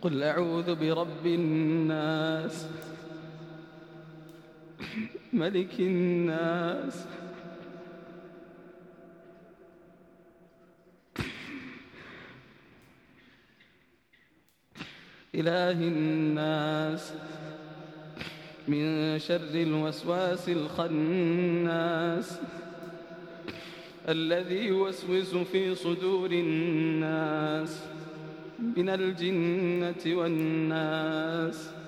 قل أعوذ برب الناس ملك الناس إله الناس من شر الوسواس الخناس الذي يوسوس في صدور الناس من الجنة والناس.